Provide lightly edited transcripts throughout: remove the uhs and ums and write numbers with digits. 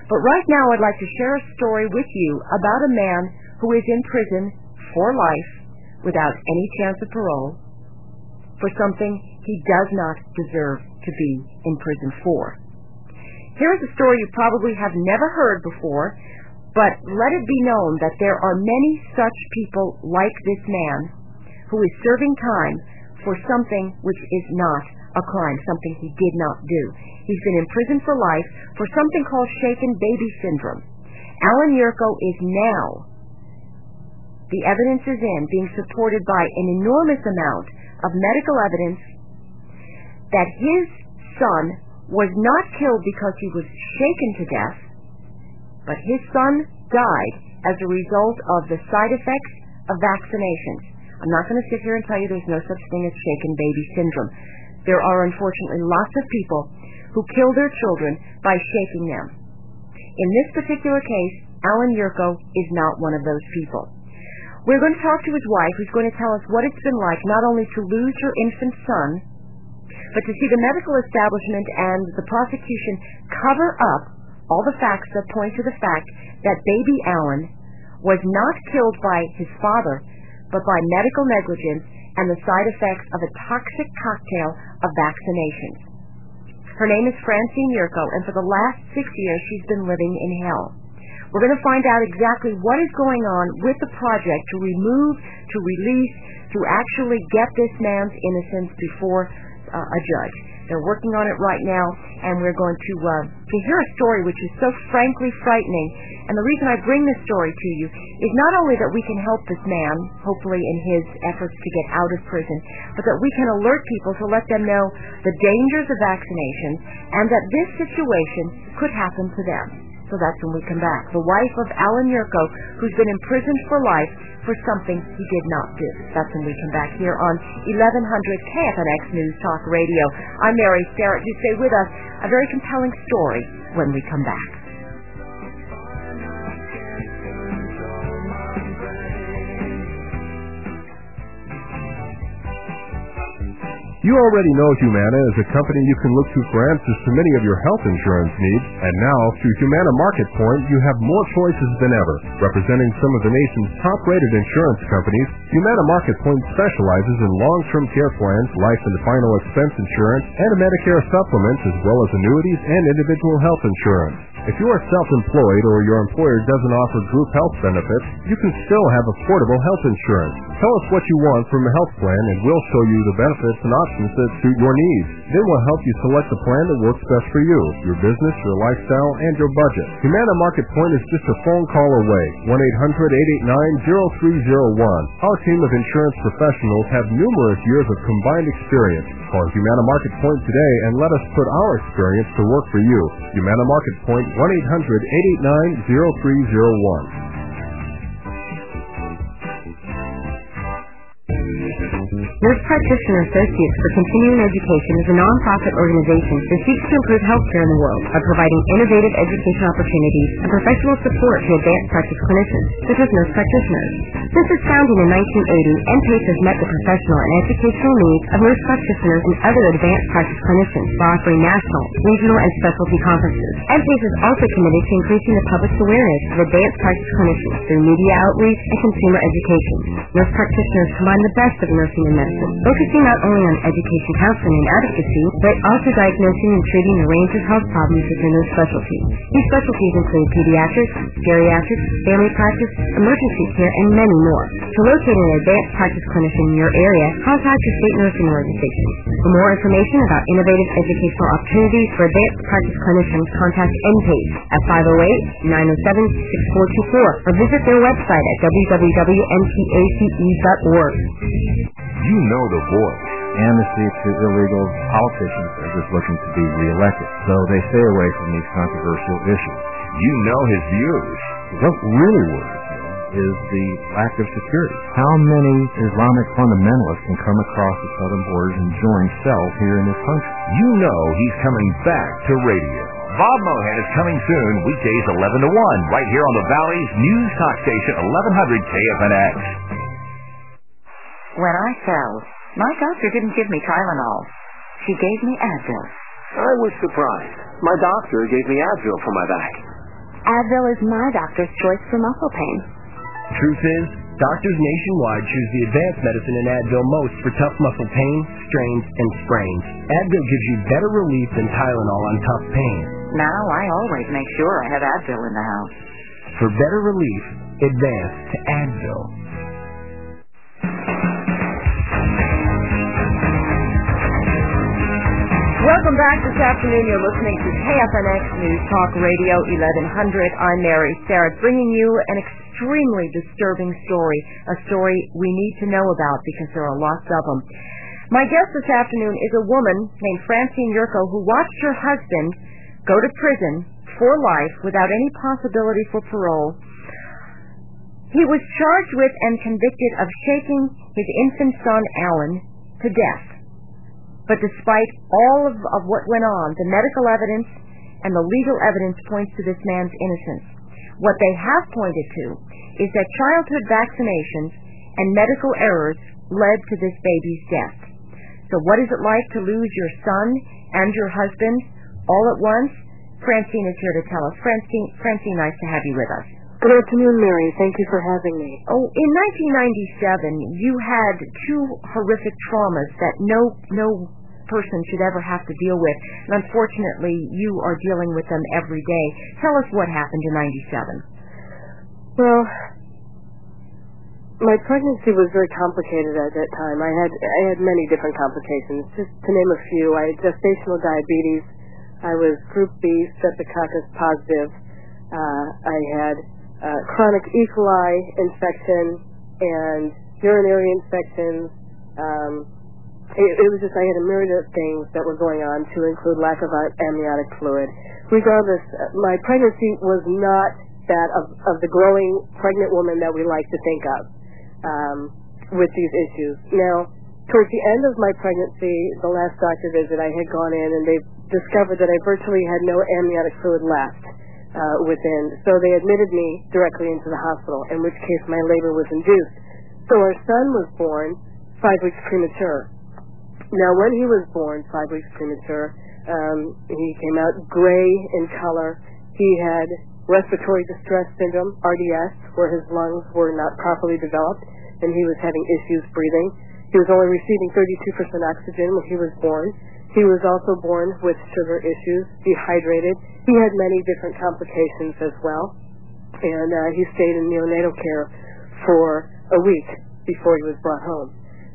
But right now I'd like to share a story with you about a man who is in prison for life without any chance of parole for something he does not deserve to be in prison for. Here is a story you probably have never heard before, but let it be known that there are many such people like this man who is serving time for something which is not a crime, something he did not do. He's been in prison for life for something called shaken baby syndrome. Alan Yurko is now, the evidence is in, being supported by an enormous amount of medical evidence that his son was not killed because he was shaken to death, but his son died as a result of the side effects of vaccinations. I'm not going to sit here and tell you there's no such thing as shaken baby syndrome. There are unfortunately lots of people who kill their children by shaking them. In this particular case, Alan Yurko is not one of those people. We're going to talk to his wife, who's going to tell us what it's been like not only to lose her infant son, but to see the medical establishment and the prosecution cover up all the facts that point to the fact that baby Alan was not killed by his father, but by medical negligence and the side effects of a toxic cocktail of vaccinations. Her name is Francine Yurko, and for the last 6 years she's been living in hell. We're going to find out exactly what is going on with the project to remove, to release, to actually get this man's innocence before a judge. They're working on it right now, and we're going to hear a story which is so frankly frightening. And the reason I bring this story to you is not only that we can help this man, hopefully in his efforts to get out of prison, but that we can alert people to let them know the dangers of vaccinations and that this situation could happen to them. So that's when we come back. The wife of Alan Yurko, who's been imprisoned for life for something he did not do. That's when we come back here on 1100 KFNX News Talk Radio. I'm Mary Starrett. You stay with us. A very compelling story when we come back. You already know Humana is a company you can look to for answers to many of your health insurance needs, and now, through Humana Market Point, you have more choices than ever. Representing some of the nation's top-rated insurance companies, Humana Market Point specializes in long-term care plans, life and final expense insurance, and Medicare supplements, as well as annuities and individual health insurance. If you are self-employed or your employer doesn't offer group health benefits, you can still have affordable health insurance. Tell us what you want from a health plan, and we'll show you the benefits and options that suit your needs. Then we'll help you select the plan that works best for you, your business, your lifestyle, and your budget. Humana Market Point is just a phone call away. 1-800-889-0301. Our team of insurance professionals have numerous years of combined experience. Call Humana Market Point today and let us put our experience to work for you. Humana Market Point, 1-800-889-0301. Nurse Practitioner Associates for Continuing Education is a non-profit organization that seeks to improve healthcare in the world by providing innovative education opportunities and professional support to advanced practice clinicians, such as nurse practitioners. Since its founding in 1980, NPACE has met the professional and educational needs of nurse practitioners and other advanced practice clinicians by offering national, regional, and specialty conferences. NPACE is also committed to increasing the public's awareness of advanced practice clinicians through media outreach and consumer education. Nurse practitioners combine the best of nursing and medicine, focusing not only on education, counseling, and advocacy, but also diagnosing and treating a range of health problems within those specialties. These specialties include pediatrics, geriatrics, family practice, emergency care, and many more. To locate an advanced practice clinician in your area, contact your state nursing organization. For more information about innovative educational opportunities for advanced practice clinicians, contact NPACE at 508-907-6424 or visit their website at www.npace.org. You know the voice. Amnesty to illegal politicians are just looking to be reelected, so they stay away from these controversial issues. You know his views. What really worries me is the lack of security. How many Islamic fundamentalists can come across the southern borders and join cells here in this country? You know he's coming back to radio. Bob Mohan is coming soon, weekdays 11 to 1, right here on the Valley's News Talk Station, 1100 KFNX. When I fell, my doctor didn't give me Tylenol. She gave me Advil. I was surprised. My doctor gave me Advil for my back. Advil is my doctor's choice for muscle pain. Truth is, doctors nationwide choose the advanced medicine in Advil most for tough muscle pain, strains, and sprains. Advil gives you better relief than Tylenol on tough pain. Now I always make sure I have Advil in the house. For better relief, advance to Advil. Welcome back this afternoon. You're listening to KFNX News Talk Radio 1100. I'm Mary Sarah, bringing you an extremely disturbing story, a story we need to know about because there are lots of them. My guest this afternoon is a woman named Francine Yurko who watched her husband go to prison for life without any possibility for parole. He was charged with and convicted of shaking his infant son, Alan, to death. But despite all of what went on, the medical evidence and the legal evidence points to this man's innocence. What they have pointed to is that childhood vaccinations and medical errors led to this baby's death. So what is it like to lose your son and your husband all at once? Francine is here to tell us. Francine, nice to have you with us. Good afternoon, Mary. Thank you for having me. Oh, in 1997, you had two horrific traumas that no person should ever have to deal with. And unfortunately, you are dealing with them every day. Tell us what happened in 97. Well, my pregnancy was very complicated at that time. I had many different complications. Just to name a few, I had gestational diabetes. I was group B streptococcus positive. I had chronic E. coli infection and urinary infections. It was just, I had a myriad of things that were going on, to include lack of amniotic fluid. Regardless, my pregnancy was not that of the growing pregnant woman that we like to think of with these issues. Now, towards the end of my pregnancy, the last doctor visit, I had gone in and they discovered that I virtually had no amniotic fluid left within. So they admitted me directly into the hospital, in which case my labor was induced. So our son was born 5 weeks premature. Now, when he was born 5 weeks premature, he came out gray in color. He had respiratory distress syndrome, RDS, where his lungs were not properly developed, and he was having issues breathing. He was only receiving 32% oxygen when he was born. He was also born with sugar issues, dehydrated. He had many different complications as well, and he stayed in neonatal care for a week before he was brought home.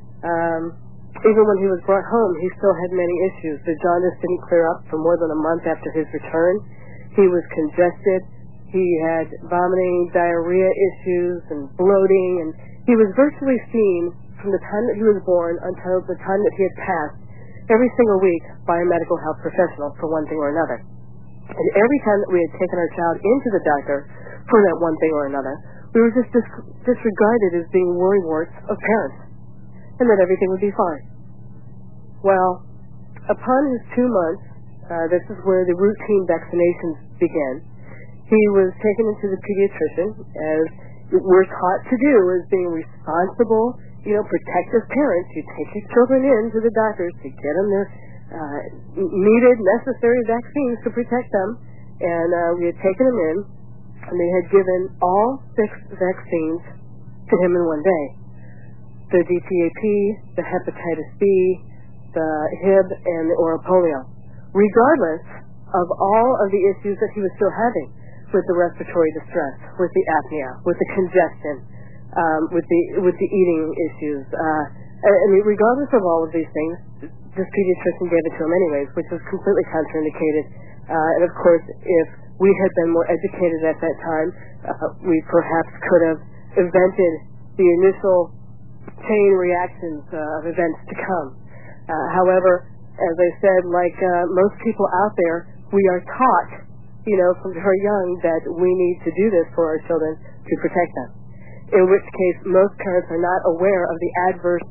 Even when he was brought home, he still had many issues. The jaundice didn't clear up for more than a month after his return. He was congested. He had vomiting, diarrhea issues, and bloating, and he was virtually seen from the time that he was born until the time that he had passed every single week by a medical health professional for one thing or another. And every time that we had taken our child into the doctor for that one thing or another, we were just disregarded as being worrywarts of parents, and that everything would be fine. Well, upon his 2 months, this is where the routine vaccinations began. He was taken into the pediatrician, as we're taught to do, as being responsible, protective parents. You take your children in to the doctors to get them their needed, necessary vaccines to protect them. And we had taken him in, and they had given all 6 vaccines to him in one day. The DTaP, the hepatitis B, the Hib, and the oral polio. Regardless of all of the issues that he was still having with the respiratory distress, with the apnea, with the congestion, with the eating issues. Regardless of all of these things, this pediatrician gave it to him anyways, which was completely contraindicated. And of course, if we had been more educated at that time, we perhaps could have invented the initial chain reactions of events to come. However, as I said, like most people out there, we are taught, from very young, that we need to do this for our children to protect them. In which case, most parents are not aware of the adverse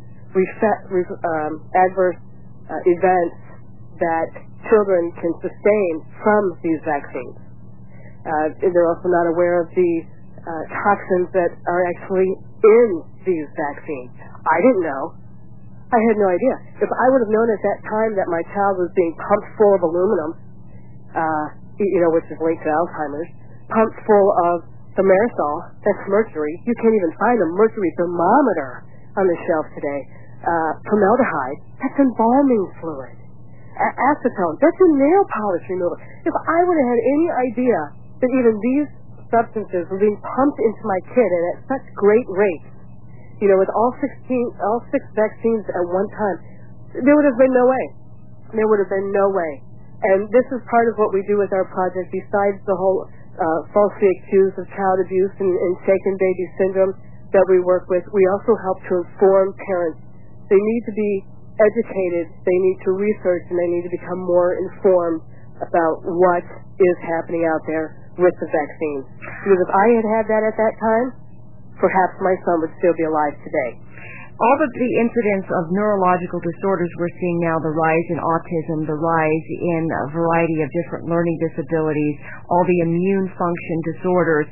events that children can sustain from these vaccines. They're also not aware of the toxins that are actually in these vaccines. I didn't know. I had no idea. If I would have known at that time that my child was being pumped full of aluminum, which is linked to Alzheimer's, pump full of thimerosal, that's mercury. You can't even find a mercury thermometer on the shelf today. Formaldehyde, that's embalming fluid. Acetone, that's a nail polish remover. If I would have had any idea that even these substances were being pumped into my kid and at such great rates, with all six vaccines at one time, there would have been no way. There would have been no way. And this is part of what we do with our project, besides the whole falsely accused of child abuse and shaken baby syndrome that we work with. We also help to inform parents. They need to be educated, they need to research, and they need to become more informed about what is happening out there with the vaccines. Because if I had had that at that time, perhaps my son would still be alive today. All of the incidents of neurological disorders we're seeing now, the rise in autism, the rise in a variety of different learning disabilities, all the immune function disorders,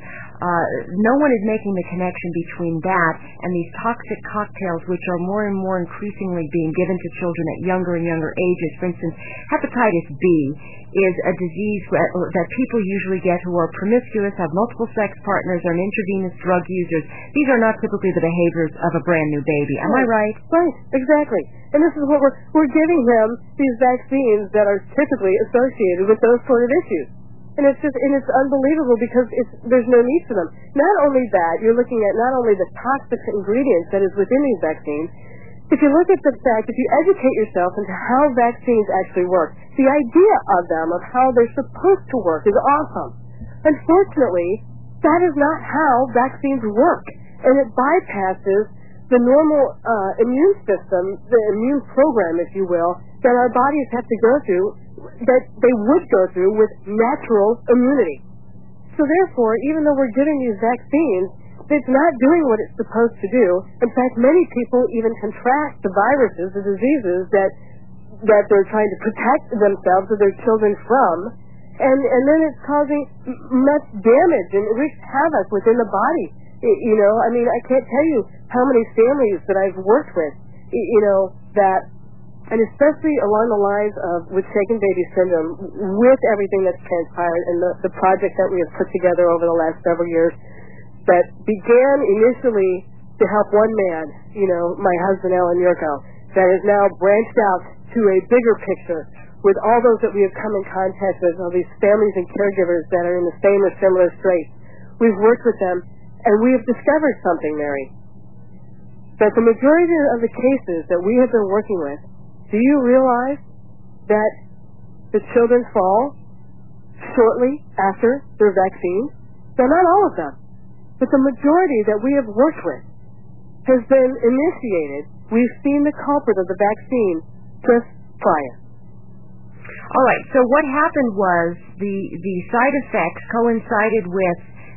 no one is making the connection between that and these toxic cocktails, which are more and more increasingly being given to children at younger and younger ages. For instance, hepatitis B is a disease that people usually get who are promiscuous, have multiple sex partners, are intravenous drug users. These are not typically the behaviors of a brand new baby. Am I right? Right, exactly. And this is what we're giving them, these vaccines that are typically associated with those sort of issues. And it's unbelievable because there's no need for them. Not only that, you're looking at not only the toxic ingredients that is within these vaccines. If you look at the fact, if you educate yourself into how vaccines actually work, the idea of them, of how they're supposed to work, is awesome. Unfortunately, that is not how vaccines work, and it bypasses the normal immune system, the immune program, if you will, that our bodies have to go through, that they would go through with natural immunity. So therefore, even though we're giving these vaccines, it's not doing what it's supposed to do. In fact, many people even contract the viruses, the diseases that they're trying to protect themselves or their children from, and then it's causing much damage and it wreaks havoc within the body. I can't tell you how many families that I've worked with, and especially along the lines of with shaken baby syndrome, with everything that's transpired and the project that we have put together over the last several years that began initially to help one man, my husband Alan Yurko, that has now branched out to a bigger picture with all those that we have come in contact with, all these families and caregivers that are in the same or similar straits. We've worked with them, and we have discovered something, Mary, that the majority of the cases that we have been working with, do you realize that the children fall shortly after their vaccines? So not all of them, but the majority that we have worked with has been initiated. We've seen the culprit of the vaccine just prior. All right, so what happened was the side effects coincided with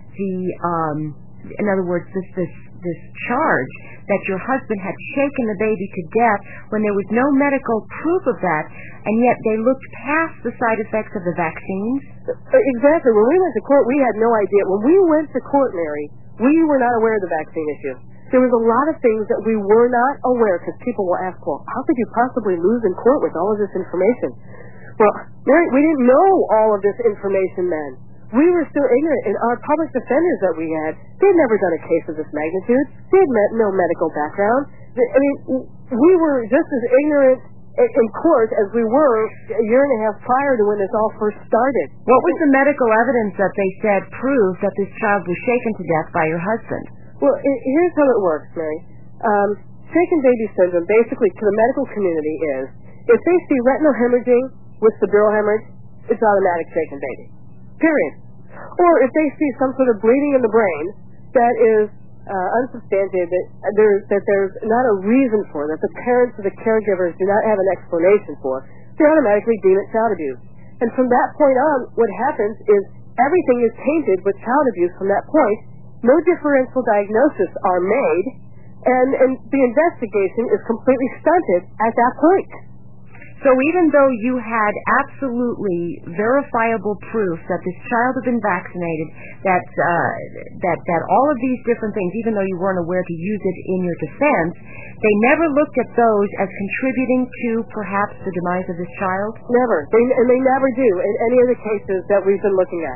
in other words, this charge that your husband had shaken the baby to death when there was no medical proof of that, and yet they looked past the side effects of the vaccines? Exactly. When we went to court, we had no idea. When we went to court, Mary, we were not aware of the vaccine issue. There was a lot of things that we were not aware, because people will ask, well, how could you possibly lose in court with all of this information? Well, Mary, we didn't know all of this information then. We were still ignorant, and our public defenders that we had, they had never done a case of this magnitude. They had no medical background. We were just as ignorant in court as we were a year and a half prior to when this all first started. What was the medical evidence that they said proved that this child was shaken to death by your husband? Well, here's how it works, Mary. Shaken baby syndrome, basically, to the medical community is, if they see retinal hemorrhaging with subdural hemorrhage, it's automatic shaken baby. Period. Or if they see some sort of bleeding in the brain that is unsubstantiated, that there's not a reason for, that the parents or the caregivers do not have an explanation for, they automatically deem it child abuse. And from that point on, what happens is everything is tainted with child abuse from that point. No differential diagnosis are made, and the investigation is completely stunted at that point. So even though you had absolutely verifiable proof that this child had been vaccinated, that all of these different things, even though you weren't aware to use it in your defense, they never looked at those as contributing to perhaps the demise of this child? Never. They never do in any of the cases that we've been looking at.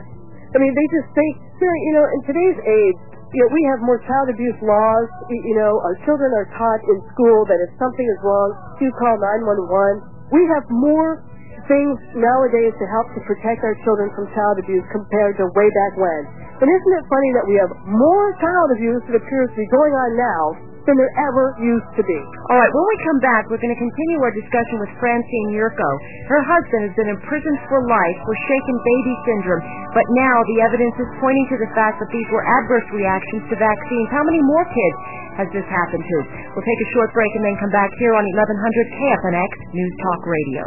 I mean, they just think, in today's age, we have more child abuse laws. Our children are taught in school that if something is wrong, you call 911. We have more things nowadays to help to protect our children from child abuse compared to way back when. And isn't it funny that we have more child abuse that appears to be going on now than there ever used to be? All right, when we come back, we're going to continue our discussion with Francine Yurko. Her husband has been imprisoned for life for shaken baby syndrome, but now the evidence is pointing to the fact that these were adverse reactions to vaccines. How many more kids has this happened to? We'll take a short break and then come back here on 1100 KFNX News Talk Radio.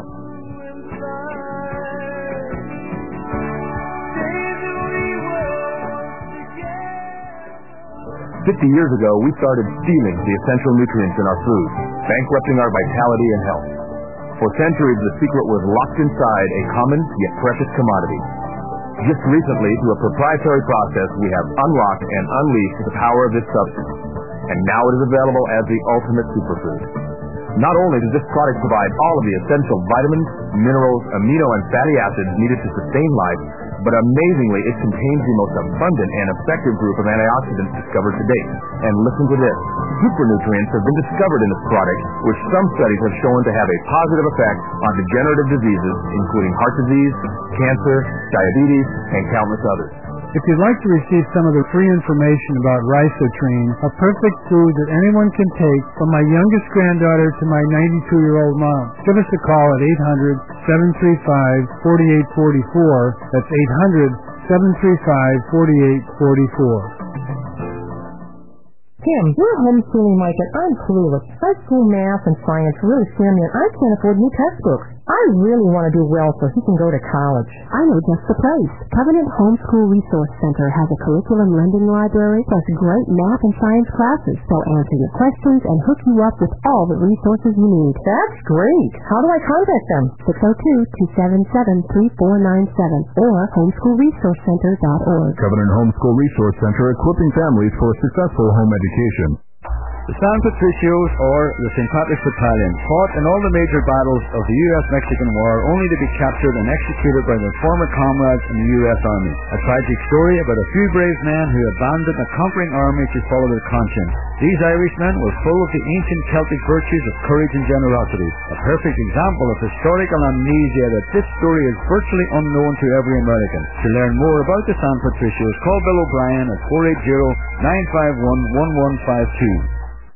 50 years ago, we started stealing the essential nutrients in our food, bankrupting our vitality and health. For centuries, the secret was locked inside a common yet precious commodity. Just recently, through a proprietary process, we have unlocked and unleashed the power of this substance, and now it is available as the ultimate superfood. Not only does this product provide all of the essential vitamins, minerals, amino and fatty acids needed to sustain life, but amazingly, it contains the most abundant and effective group of antioxidants discovered to date. And listen to this. Super nutrients have been discovered in this product, which some studies have shown to have a positive effect on degenerative diseases, including heart disease, cancer, diabetes, and countless others. If you'd like to receive some of the free information about Rhizotrine, a perfect food that anyone can take, from my youngest granddaughter to my 92-year-old mom, give us a call at 800-735-4844. That's 800-735-4844. Kim, you're homeschooling Mike and I'm clueless. High school math and science really scare me and I can't afford new textbooks. I really want to do well so he can go to college. I know just the place. Covenant Homeschool Resource Center has a curriculum lending library plus great math and science classes. They'll answer your questions and hook you up with all the resources you need. That's great. How do I contact them? 602-277-3497 or homeschoolresourcecenter.org. Covenant Homeschool Resource Center, equipping families for successful home education. The San Patricios, or the St. Patrick's Battalion, fought in all the major battles of the U.S.-Mexican War only to be captured and executed by their former comrades in the U.S. Army. A tragic story about a few brave men who abandoned a conquering army to follow their conscience. These Irishmen were full of the ancient Celtic virtues of courage and generosity, a perfect example of historical amnesia that this story is virtually unknown to every American. To learn more about the San Patricios, call Bill O'Brien at 480-951-1152.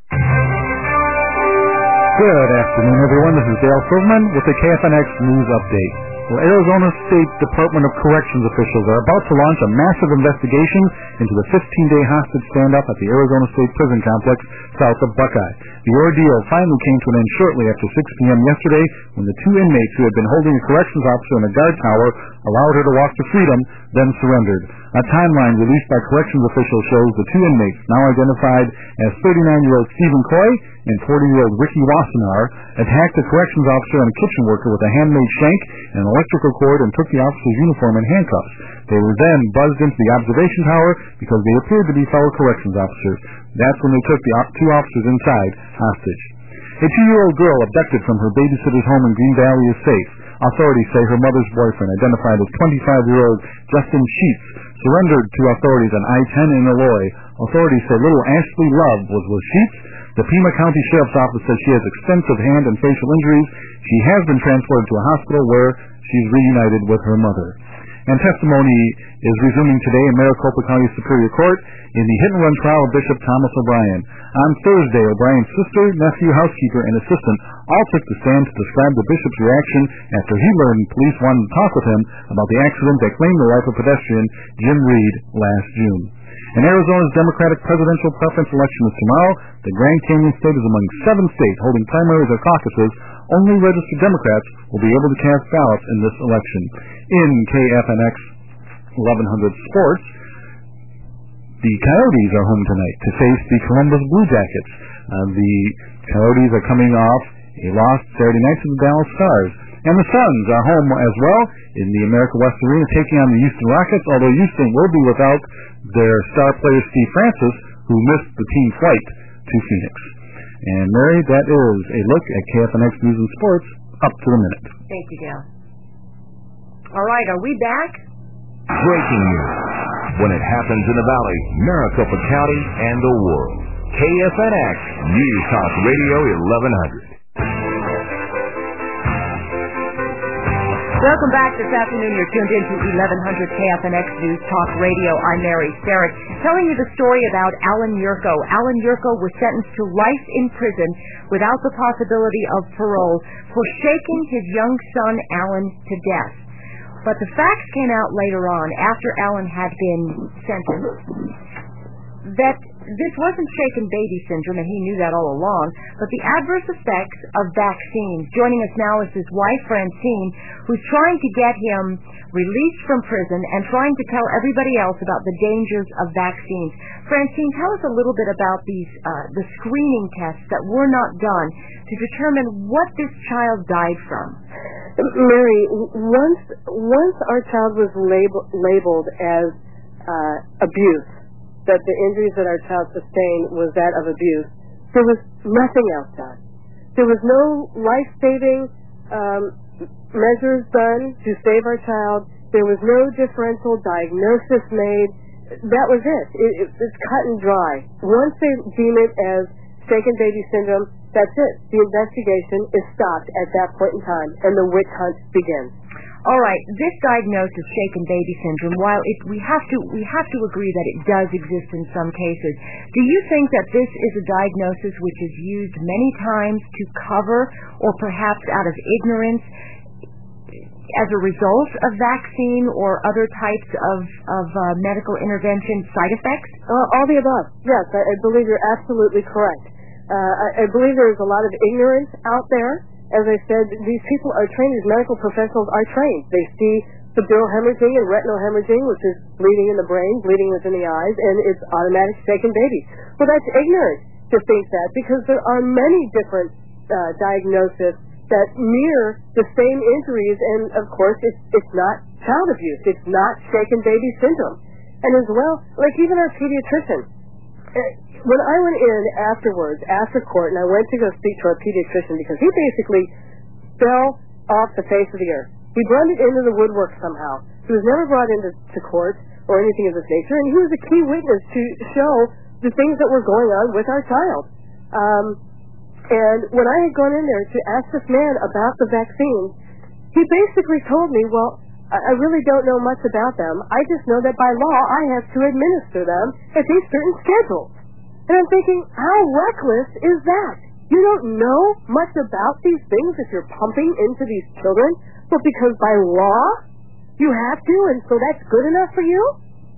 Good afternoon, everyone. This is Dale Silverman with the KFNX News Update. Well, Arizona State Department of Corrections officials are about to launch a massive investigation into the 15-day hostage standoff at the Arizona State Prison Complex south of Buckeye. The ordeal finally came to an end shortly after 6 p.m. yesterday when the two inmates who had been holding a corrections officer in a guard tower allowed her to walk to freedom, then surrendered. A timeline released by corrections officials shows the two inmates, now identified as 39-year-old Stephen Coy and 40-year-old Ricky Wassenaar, attacked a corrections officer and a kitchen worker with a handmade shank and an electrical cord and took the officer's uniform in handcuffs. They were then buzzed into the observation tower because they appeared to be fellow corrections officers. That's when they took the two officers inside hostage. A 2-year-old girl abducted from her babysitter's home in Green Valley is safe. Authorities say her mother's boyfriend, identified as 25-year-old Justin Sheets, surrendered to authorities on I-10 in Eloy. Authorities say little Ashley Love was with Sheets. The Pima County Sheriff's Office says she has extensive hand and facial injuries. She has been transported to a hospital where she's reunited with her mother. And testimony is resuming today in Maricopa County Superior Court in the hit-and-run trial of Bishop Thomas O'Brien. On Thursday, O'Brien's sister, nephew, housekeeper, and assistant all took the stand to describe the bishop's reaction after he learned police wanted to talk with him about the accident that claimed the life of pedestrian Jim Reed last June. And Arizona's Democratic presidential preference election is tomorrow. The Grand Canyon State is among 7 states holding primaries or caucuses. Only registered Democrats will be able to cast ballots in this election. In KFNX 1100 Sports, the Coyotes are home tonight to face the Columbus Blue Jackets. The Coyotes are coming off a loss Saturday night to the Dallas Stars. And the Suns are home as well in the America West Arena taking on the Houston Rockets, although Houston will be without their star player Steve Francis, who missed the team flight to Phoenix. And Mary, that is a look at KFNX News and Sports up to the minute. Thank you, Dale. All right, are we back? Breaking news. When it happens in the Valley, Maricopa County, and the world. KFNX News Talk Radio 1100. Welcome back this afternoon. You're tuned into 1100 KFNX News Talk Radio. I'm Mary Starrett, telling you the story about Alan Yurko. Alan Yurko was sentenced to life in prison without the possibility of parole for shaking his young son Alan to death. But the facts came out later on, after Alan had been sentenced, that this wasn't shaken baby syndrome, and he knew that all along, but the adverse effects of vaccines. Joining us now is his wife, Francine, who's trying to get him released from prison and trying to tell everybody else about the dangers of vaccines. Francine, tell us a little bit about these the screening tests that were not done to determine what this child died from. Mary, once our child was labeled as abuse, that the injuries that our child sustained was that of abuse, there was nothing else done. There was no life-saving measures done to save our child. There was no differential diagnosis made. That was it. It's cut and dry. Once they deem it as shaken baby syndrome, that's it. The investigation is stopped at that point in time, and the witch hunt begins. All right, this diagnosis, shaken baby syndrome, while we have to agree that it does exist in some cases, do you think that this is a diagnosis which is used many times to cover, or perhaps out of ignorance, as a result of vaccine or other types of medical intervention side effects? All the above. Yes, I believe you're absolutely correct. I believe there's a lot of ignorance out there. As I said, these people are trained, these medical professionals are trained. They see subdural hemorrhaging and retinal hemorrhaging, which is bleeding in the brain, bleeding within the eyes, and it's automatic shaken baby. Well, that's ignorant to think that, because there are many different diagnoses that mirror the same injuries, and of course it's not child abuse, it's not shaken baby syndrome. And as well, like even our pediatrician, when I went in afterwards, after court, and I went to go speak to our pediatrician, because he basically fell off the face of the earth. He blended into the woodwork somehow. He was never brought into court or anything of this nature, and he was a key witness to show the things that were going on with our child. And when I had gone in there to ask this man about the vaccines, he basically told me, well, I really don't know much about them. I just know that by law I have to administer them at these certain schedules. And I'm thinking, how reckless is that? You don't know much about these things that you're pumping into these children, but because by law you have to, and so that's good enough for you?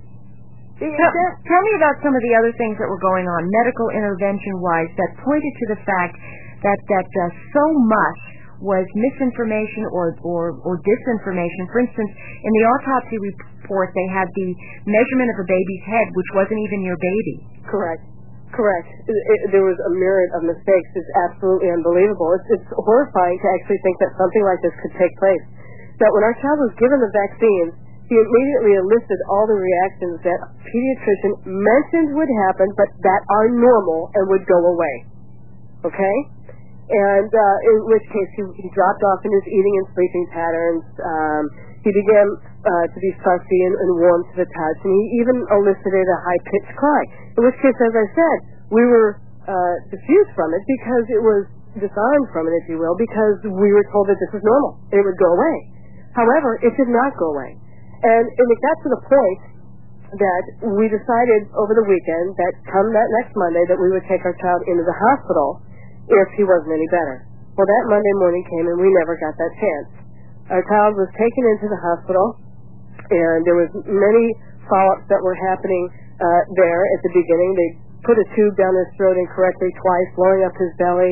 Tell me about some of the other things that were going on, medical intervention-wise, that pointed to the fact that so much was misinformation or disinformation. For instance, in the autopsy report, they had the measurement of a baby's head, which wasn't even your baby. Correct. There was a myriad of mistakes. It's absolutely unbelievable. It's horrifying to actually think that something like this could take place. That when our child was given the vaccines, he immediately enlisted all the reactions that a pediatrician mentioned would happen, but that are normal and would go away. Okay? And in which case he dropped off in his eating and sleeping patterns. He began to be fussy and warm to the touch, and he even elicited a high-pitched cry. In which case, as I said, we were diffused from it because it was disarmed from it, if you will, because we were told that this was normal. It would go away. However, it did not go away. And it got to the point that we decided over the weekend that come that next Monday that we would take our child into the hospital if he wasn't any better. Well, that Monday morning came and we never got that chance. Our child was taken into the hospital, and there was many follow-ups that were happening there at the beginning. They put a tube down his throat incorrectly twice, blowing up his belly.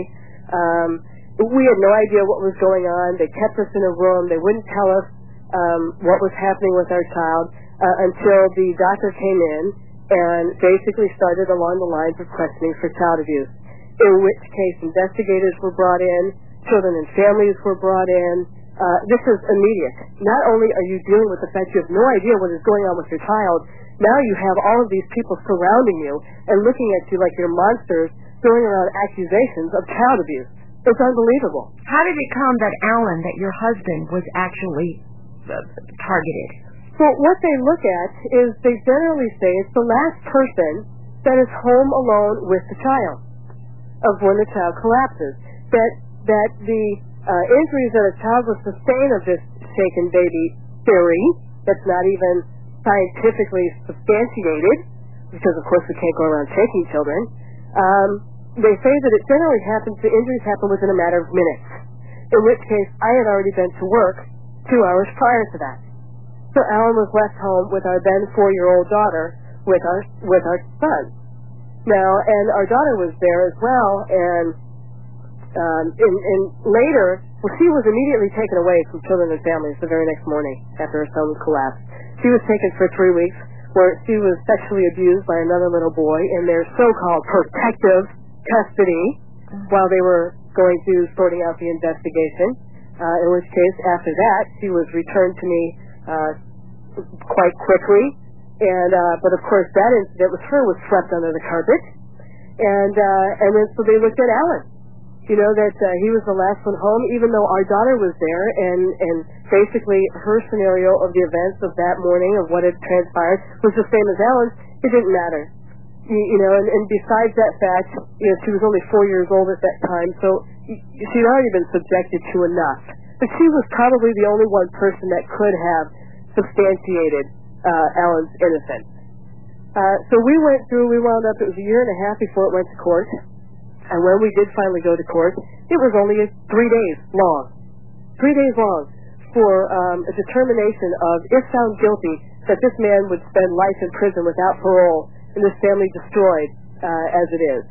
We had no idea what was going on. They kept us in a room. They wouldn't tell us what was happening with our child until the doctor came in and basically started along the lines of questioning for child abuse, in which case investigators were brought in, children and families were brought in. This is immediate. Not only are you dealing with the fact you have no idea what is going on with your child, now you have all of these people surrounding you and looking at you like you're monsters, throwing around accusations of child abuse. It's unbelievable. How did it come that Alan, that your husband, was actually targeted? Well, what they look at is they generally say it's the last person that is home alone with the child of when the child collapses. That the injuries that a child will sustain of this shaken baby theory, that's not even scientifically substantiated, because of course we can't go around shaking children, they say that it generally happens, the injuries happen within a matter of minutes, in which case I had already been to work 2 hours prior to that. So Alan was left home with our then 4-year-old daughter with our son. Now, and our daughter was there as well, and later, well, she was immediately taken away from Children and Families the very next morning after her son was collapsed. She was taken for 3 weeks, where she was sexually abused by another little boy in their so-called protective custody while they were going through sorting out the investigation, in which case, after that, she was returned to me quite quickly, but of course that incident with her was swept under the carpet, and then so they looked at Alan, that he was the last one home, even though our daughter was there, and basically her scenario of the events of that morning, of what had transpired, was the same as Alan's. It didn't matter. And besides that fact, she was only 4 years old at that time, so she'd already been subjected to enough. But she was probably the only one person that could have substantiated Alan's innocence. So we wound up, it was 1.5 years before it went to court, and when we did finally go to court, it was only 3 days long. 3 days long for a determination of, if found guilty, that this man would spend life in prison without parole, and this family destroyed as it is.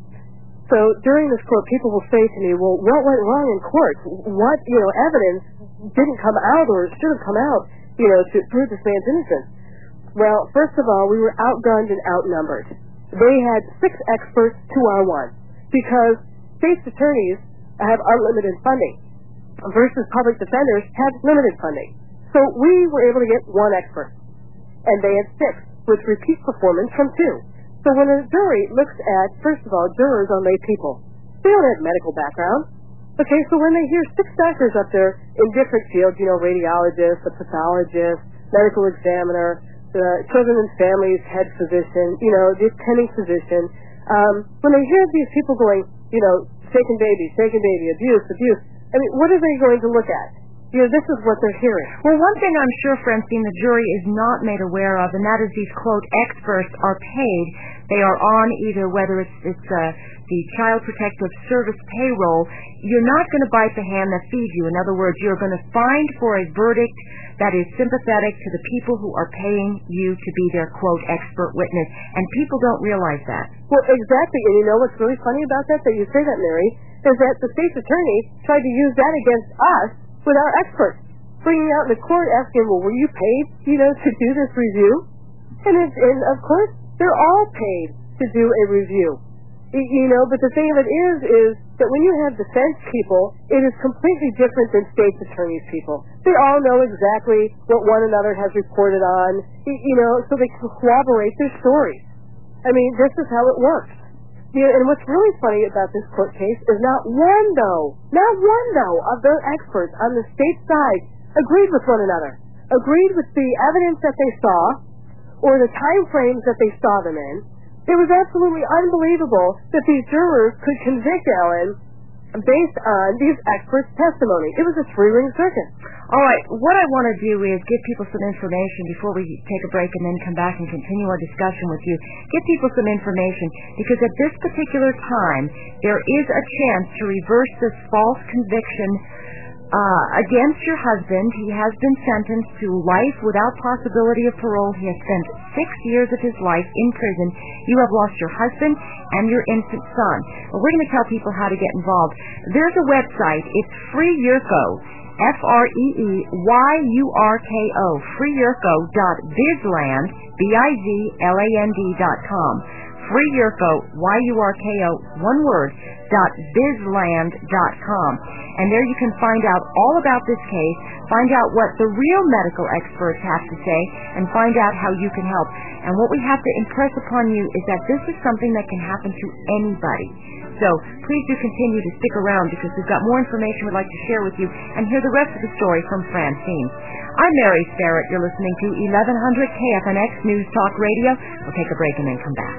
So during this court, people will say to me, well, what went wrong in court? What, evidence didn't come out or should have come out, to prove this man's innocence? Well, first of all, we were outgunned and outnumbered. They had 6 experts to our 1, because state's attorneys have unlimited funding versus public defenders have limited funding. So we were able to get 1 expert, and they had 6, with repeat performance from 2. So when a jury looks at, first of all, jurors are lay people. They don't have medical background. Okay, so when they hear 6 doctors up there in different fields, radiologist, a pathologist, medical examiner, the Children and Families head physician, the attending physician, when they hear these people going, shaken baby, abuse, I mean, what are they going to look at? This is what they're hearing. Well, one thing I'm sure, Francine, the jury is not made aware of, and that is these, quote, experts are paid. They are on either, whether it's the Child Protective Service payroll. You're not going to bite the hand that feeds you. In other words, you're going to find for a verdict that is sympathetic to the people who are paying you to be their, quote, expert witness. And people don't realize that. Well, exactly. And you know what's really funny about that you say that, Mary, is that the state's attorney tried to use that against us with our experts, bringing out in the court asking, well, were you paid, to do this review? And of course, they're all paid to do a review. But the thing of it is that when you have defense people, it is completely different than state's attorneys people. They all know exactly what one another has reported on, so they can corroborate their stories. I mean, this is how it works. And what's really funny about this court case is not one, though, of their experts on the state side agreed with one another, agreed with the evidence that they saw, or the time frames that they saw them in. It was absolutely unbelievable that these jurors could convict Alan based on these experts' testimony. It was a 3-ring circuit. All right, what I want to do is give people some information before we take a break and then come back and continue our discussion with you. Give people some information, because at this particular time, there is a chance to reverse this false conviction against your husband. He has been sentenced to life without possibility of parole. He has spent 6 years of his life in prison. You have lost your husband and your infant son. Well, we're going to tell people how to get involved. There's a website. It's FreeYurko. FreeYurko, freeyurko.bizland, bizland.com. FreeYurko, YURKO, one word, .bizland.com. And there you can find out all about this case, find out what the real medical experts have to say, and find out how you can help. And what we have to impress upon you is that this is something that can happen to anybody. So please do continue to stick around, because we've got more information we'd like to share with you and hear the rest of the story from Francine. I'm Mary Starrett. You're listening to 1100 KFNX News Talk Radio. We'll take a break and then come back.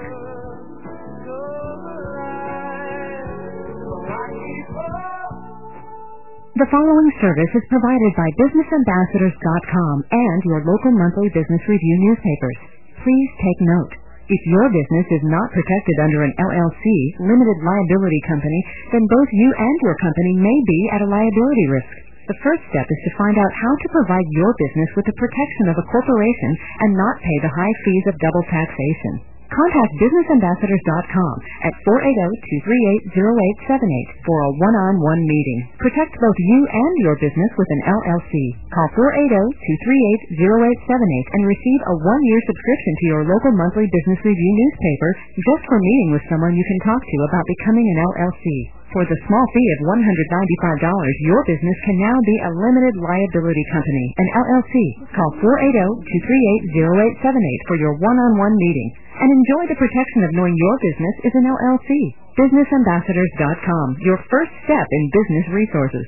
The following service is provided by BusinessAmbassadors.com and your local monthly business review newspapers. Please take note. If your business is not protected under an LLC, limited liability company, then both you and your company may be at a liability risk. The first step is to find out how to provide your business with the protection of a corporation and not pay the high fees of double taxation. Contact BusinessAmbassadors.com at 480-238-0878 for a one-on-one meeting. Protect both you and your business with an LLC. Call 480-238-0878 and receive a one-year subscription to your local monthly business review newspaper just for meeting with someone you can talk to about becoming an LLC. For the small fee of $195, your business can now be a limited liability company, an LLC. Call 480-238-0878 for your one-on-one meeting and enjoy the protection of knowing your business is an LLC. BusinessAmbassadors.com, your first step in business resources.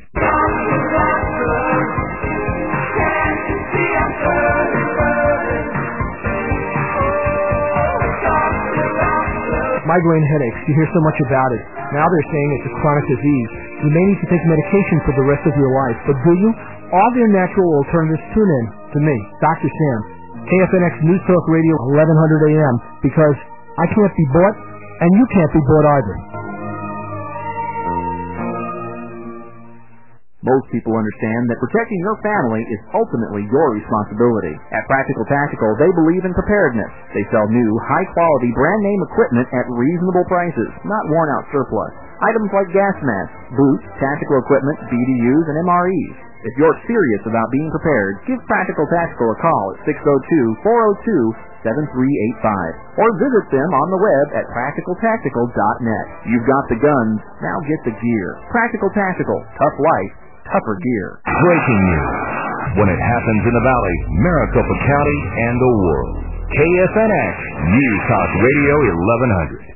Migraine headaches, you hear so much about it. Now they're saying it's a chronic disease. You may need to take medication for the rest of your life, but do you? All their natural alternatives. Tune in to me, Dr. Sam, KFNX News Talk Radio, 1100 AM, because I can't be bought, and you can't be bought either. Most people understand that protecting your family is ultimately your responsibility. At Practical Tactical, they believe in preparedness. They sell new, high-quality, brand-name equipment at reasonable prices, not worn-out surplus. Items like gas masks, boots, tactical equipment, BDUs, and MREs. If you're serious about being prepared, give Practical Tactical a call at 602-402-7385 or visit them on the web at practicaltactical.net. You've got the guns, now get the gear. Practical Tactical, tough life, tougher gear. Breaking news. When it happens in the Valley, Maricopa County, and the world. KFNX News Talk Radio 1100.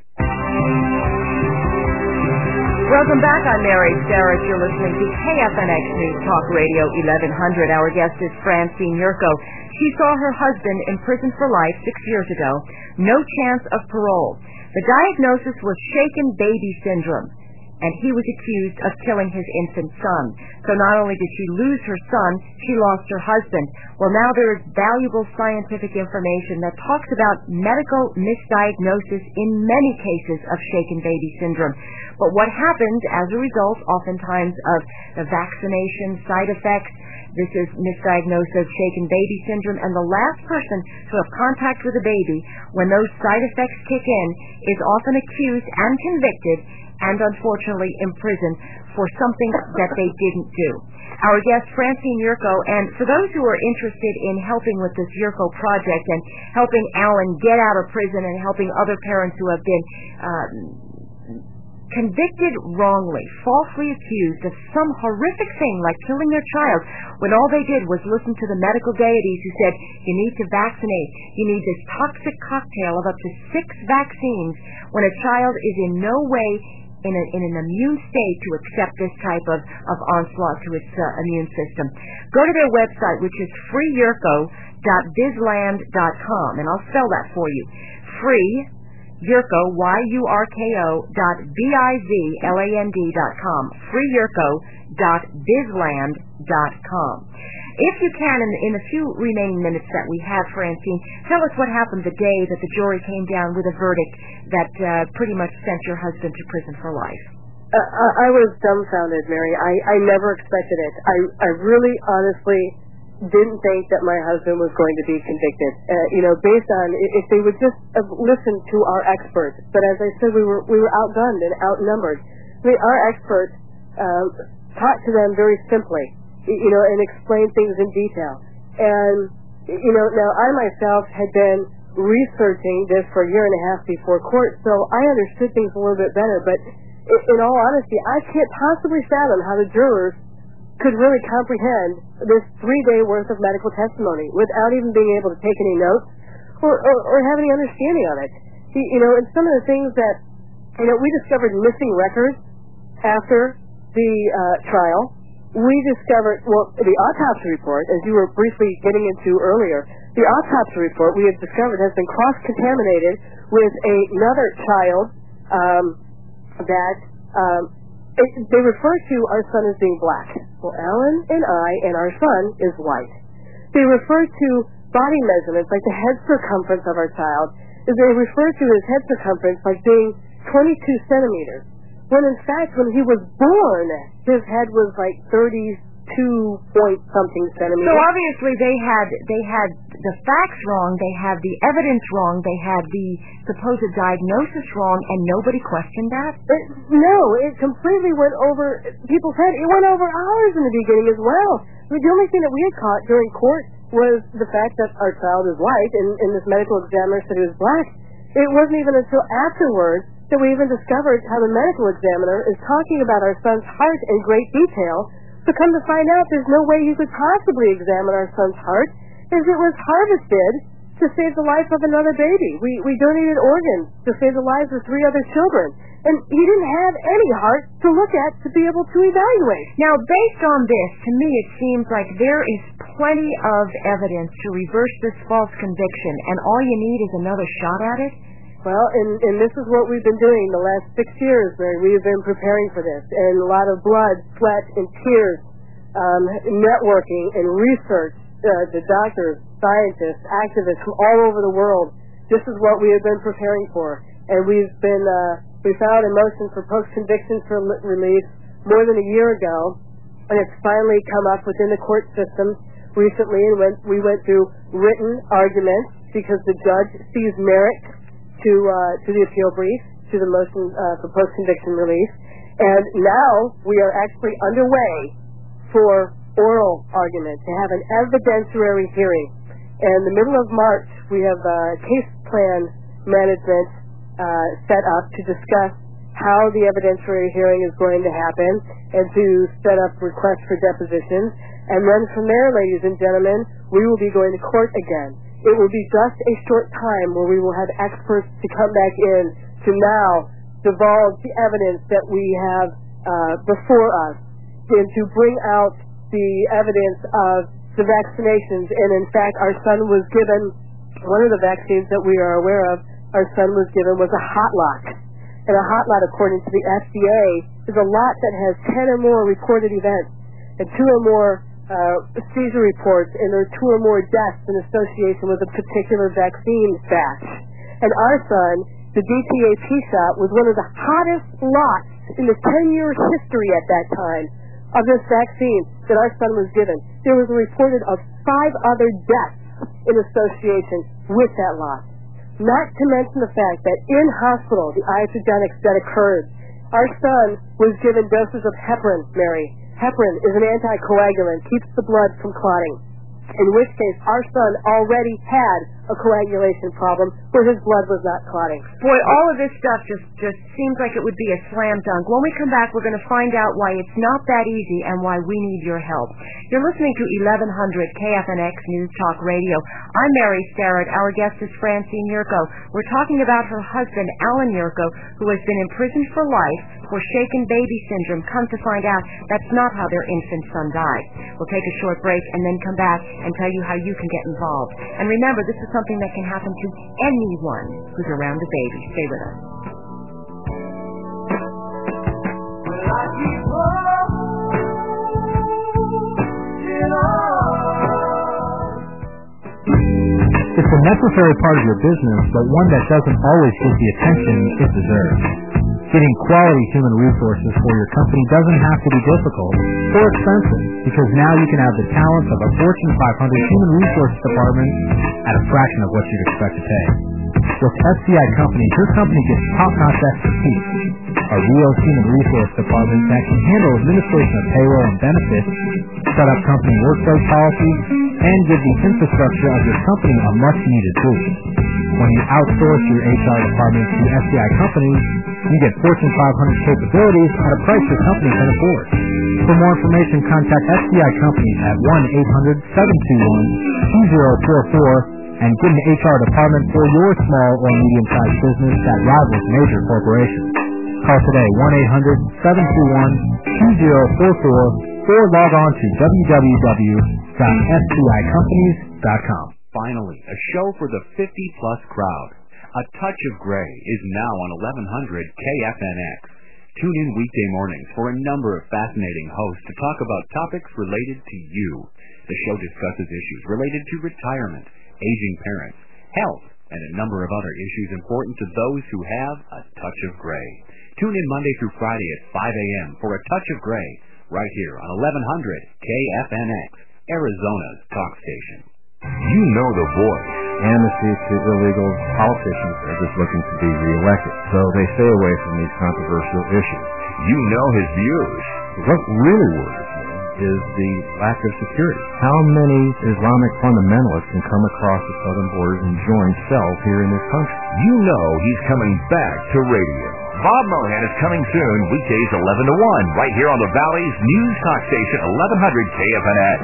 Welcome back. I'm Mary Starrett. You're listening to KFNX News Talk Radio 1100. Our guest is Francine Yurko. She saw her husband in prison for life 6 years ago. No chance of parole. The diagnosis was shaken baby syndrome, and he was accused of killing his infant son. So not only did she lose her son, she lost her husband. Well, now there is valuable scientific information that talks about medical misdiagnosis in many cases of shaken baby syndrome. But what happens as a result, oftentimes, of the vaccination side effects, this is misdiagnosis of shaken baby syndrome, and the last person to have contact with a baby when those side effects kick in is often accused and convicted and unfortunately imprisoned for something that they didn't do. Our guest, Francine Yurko, and for those who are interested in helping with this Yurko project and helping Alan get out of prison and helping other parents who have been convicted wrongly, falsely accused of some horrific thing like killing their child, when all they did was listen to the medical deities who said, you need to vaccinate, you need this toxic cocktail of up to 6 vaccines, when a child is in no way in an immune state to accept this type of onslaught to its immune system. Go to their website, which is freeyurko.bizland.com, and I'll spell that for you. Free Yurko, YURKO.BIZLAND.com, freeyurko.bizland.com. If you can, in the few remaining minutes that we have, Francine, tell us what happened the day that the jury came down with a verdict that pretty much sent your husband to prison for life. I was dumbfounded, Mary. I never expected it. I really, honestly didn't think that my husband was going to be convicted. Based on if they would just have listened to our experts. But as I said, we were outgunned and outnumbered. I mean, our experts taught to them very simply, and explained things in detail. And now I myself had been researching this for a year and a half before court, so I understood things a little bit better. But in all honesty, I can't possibly fathom how the jurors could really comprehend this 3-day worth of medical testimony without even being able to take any notes or have any understanding of it. And some of the things that, we discovered missing records after the trial. we discovered, the autopsy report, as you were briefly getting into earlier, the autopsy report we have discovered has been cross-contaminated with another child they refer to our son as being black. Well, Alan and I and our son is white. They refer to body measurements like the head circumference of our child. They refer to his head circumference like being 22 centimeters. When in fact, when he was born, his head was like 32-point-something centimeters. So obviously they had the facts wrong, they had the evidence wrong, they had the supposed diagnosis wrong, and nobody questioned that? No, it completely went over people's head. It went over ours in the beginning as well. I mean, the only thing that we had caught during court was the fact that our child is white, and this medical examiner said he was black. It wasn't even until afterwards that we even discovered how the medical examiner is talking about our son's heart in great detail. So come to find out, there's no way he could possibly examine our son's heart, as it was harvested to save the life of another baby. We donated organs to save the lives of 3 other children. And he didn't have any heart to look at to be able to evaluate. Now, based on this, to me it seems like there is plenty of evidence to reverse this false conviction, and all you need is another shot at it? Well, and this is what we've been doing the last 6 years, Mary. We have been preparing for this, and a lot of blood, sweat, and tears, networking and research to doctors, scientists, activists from all over the world. This is what we have been preparing for, and we filed a motion for post-conviction for relief more than a year ago, and it's finally come up within the court system recently, and we went through written arguments because the judge sees merit to the appeal brief, to the motion for post-conviction relief, and now we are actually underway for oral argument, to have an evidentiary hearing. And in the middle of March, we have case plan management set up to discuss how the evidentiary hearing is going to happen and to set up requests for depositions. And then from there, ladies and gentlemen, we will be going to court again. It will be just a short time where we will have experts to come back in to now divulge the evidence that we have before us and to bring out the evidence of the vaccinations. And in fact, our son was given, one of the vaccines that we are aware of, our son was given was a hot lot. And a hot lot, according to the FDA, is a lot that has 10 or more recorded events and 2 or more seizure reports, and there are 2 or more deaths in association with a particular vaccine batch. And our son, the DTaP shot, was one of the hottest lots in the 10-year history at that time of this vaccine that our son was given. There was a reported of 5 other deaths in association with that lot. Not to mention the fact that in hospital, the iatrogenics that occurred, our son was given doses of heparin, Mary. Heparin is an anticoagulant, keeps the blood from clotting, in which case our son already had a coagulation problem where his blood was not clotting. Boy, all of this stuff just seems like it would be a slam dunk. When we come back, we're going to find out why it's not that easy and why we need your help. You're listening to 1100 KFNX News Talk Radio. I'm Mary Starrett. Our guest is Francine Yurko. We're talking about her husband, Alan Yurko, who has been imprisoned for life for shaken baby syndrome. Come to find out, that's not how their infant son died. We'll take a short break and then come back and tell you how you can get involved. And remember, this is something that can happen to anyone who's around a baby. Stay with us. It's a necessary part of your business, but one that doesn't always get the attention it deserves. Getting quality human resources for your company doesn't have to be difficult or expensive, because now you can have the talents of a Fortune 500 human resources department at a fraction of what you'd expect to pay. With SCI Companies, your company gets top-notch expertise, a real human resource department that can handle administration of payroll and benefits, set up company workplace policies, and give the infrastructure of your company a much-needed boost. When you outsource your HR department to SCI Companies, you get Fortune 500 capabilities at a price your company can afford. For more information, contact SCI Companies at 1-800-721-2044 and get an HR department for your small or medium-sized business that rivals major corporations. Call today, 1-800-721-2044 or log on to www.spicompanies.com. Finally, a show for the 50-plus crowd. A Touch of Gray is now on 1100 KFNX. Tune in weekday mornings for a number of fascinating hosts to talk about topics related to you. The show discusses issues related to retirement, aging parents, health, and a number of other issues important to those who have a touch of gray. Tune in Monday through Friday at 5 a.m. for A Touch of Gray, right here on 1100 KFNX, Arizona's talk station. You know the voice. Amnesty to illegal politicians are just looking to be reelected, so they stay away from these controversial issues. You know his views. What really worries me is the lack of security. How many Islamic fundamentalists can come across the southern borders and join cells here in this country? You know he's coming back to radio. Bob Mohan is coming soon, weekdays 11 to 1, right here on the Valley's news talk station, 1100 KFNX.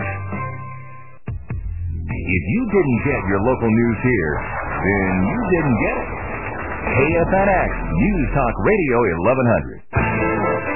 If you didn't get your local news here, then you didn't get it. KFNX News Talk Radio 1100.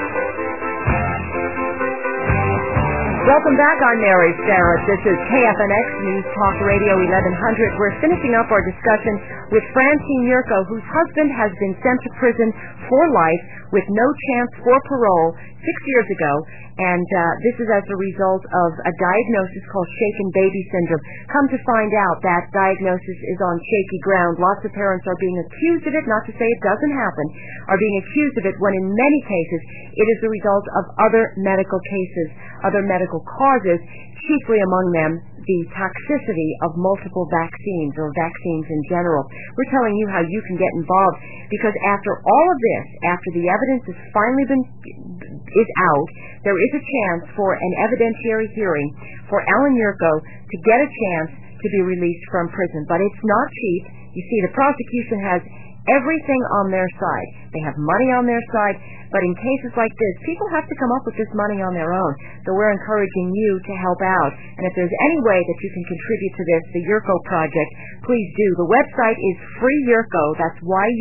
Welcome back. I'm Mary Sarah. This is KFNX News Talk Radio 1100. We're finishing up our discussion with Francine Yurko, whose husband has been sent to prison for life with no chance for parole 6 years ago, and this is as a result of a diagnosis called shaken baby syndrome. Come to find out, that diagnosis is on shaky ground. Lots of parents are being accused of it, not to say it doesn't happen, are being accused of it when in many cases it is the result of other medical cases, other medical causes, chiefly among them the toxicity of multiple vaccines or vaccines in general. We're telling you how you can get involved, because after all of this, after the evidence has finally is out, there is a chance for an evidentiary hearing for Alan Yurko to get a chance to be released from prison. But it's not cheap. You see, the prosecution has everything on their side. They have money on their side, but in cases like this, people have to come up with this money on their own. So we're encouraging you to help out. And if there's any way that you can contribute to this, the Yurko Project, please do. The website is freeyurko, that's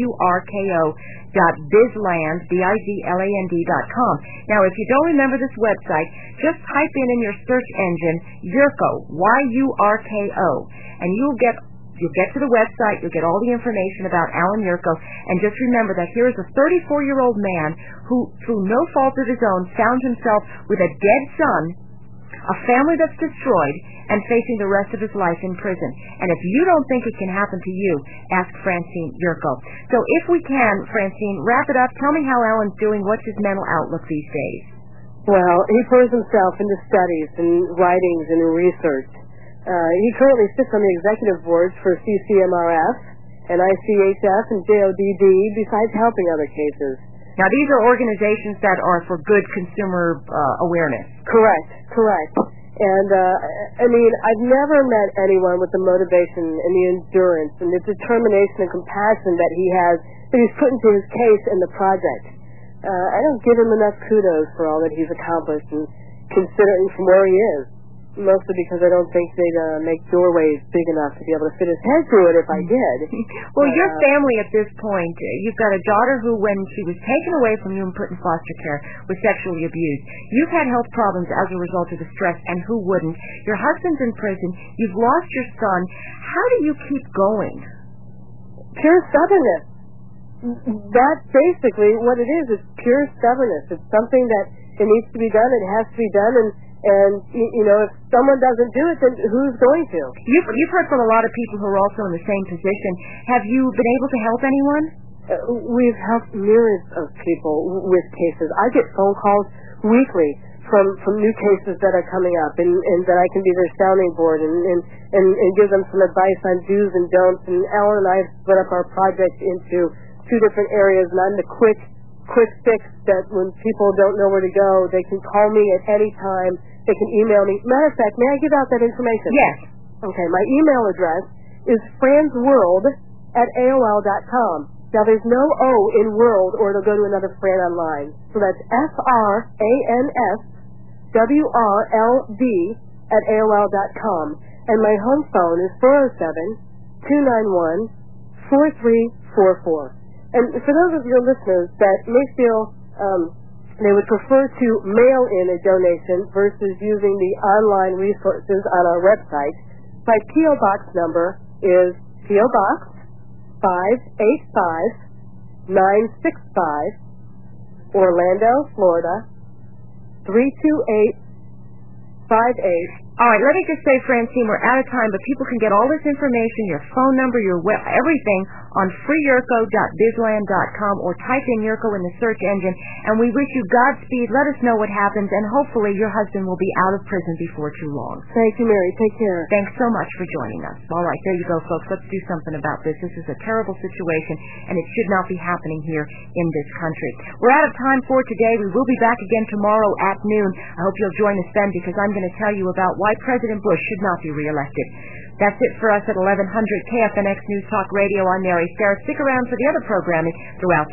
YURKO.bizland, BIZLAND.com. Now, if you don't remember this website, just type in your search engine, Yurko, YURKO, and you'll get to the website, you'll get all the information about Alan Yurko, and just remember that here is a 34-year-old man who, through no fault of his own, found himself with a dead son, a family that's destroyed, and facing the rest of his life in prison. And if you don't think it can happen to you, ask Francine Yurko. So if we can, Francine, wrap it up. Tell me how Alan's doing. What's his mental outlook these days? Well, he pours himself into studies and writings and research. He currently sits on the executive boards for CCMRF and ICHF and JODD, besides helping other cases. Now, these are organizations that are for good consumer awareness. Correct. And, I've never met anyone with the motivation and the endurance and the determination and compassion that he's put into his case and the project. I don't give him enough kudos for all that he's accomplished, and considering from where he is. Mostly because I don't think they'd make doorways big enough to be able to fit his head through it if I did. Well, your family at this point, you've got a daughter who, when she was taken away from you and put in foster care, was sexually abused. You've had health problems as a result of the stress, and who wouldn't? Your husband's in prison. You've lost your son. How do you keep going? Pure stubbornness. That's basically what it is. It's pure stubbornness. It's something that it needs to be done. It has to be done, and if someone doesn't do it, then who's going to? You've heard from a lot of people who are also in the same position. Have you been able to help anyone? We've helped myriads of people with cases. I get phone calls weekly from new cases that are coming up, and that I can be their sounding board and give them some advice on do's and don'ts. And Alan and I have split up our project into two different areas, and I'm the quick fix that when people don't know where to go, they can call me at any time. They can email me. Matter of fact, may I give out that information? Yes. Okay, my email address is fransworld@AOL.com. Now, there's no O in world, or it'll go to another Fran online. So that's FRANSWRLD@AOL.com. And my home phone is 407-291-4344. And for those of your listeners that may feel they would prefer to mail in a donation versus using the online resources on our website, my P.O. Box number is P.O. Box 585-965, Orlando, Florida, 32858. All right, let me just say, Francine, we're out of time, but people can get all this information, your phone number, your web, everything, on freeyurko.bizland.com or type in Yurko in the search engine. And we wish you Godspeed. Let us know what happens, and hopefully your husband will be out of prison before too long. Thank you, Mary. Take care. Thanks so much for joining us. All right, there you go, folks. Let's do something about this. This is a terrible situation, and it should not be happening here in this country. We're out of time for today. We will be back again tomorrow at noon. I hope you'll join us then, because I'm going to tell you about why President Bush should not be reelected. That's it for us at 1100 KFNX News Talk Radio. I'm Mary Sarah. Stick around for the other programming throughout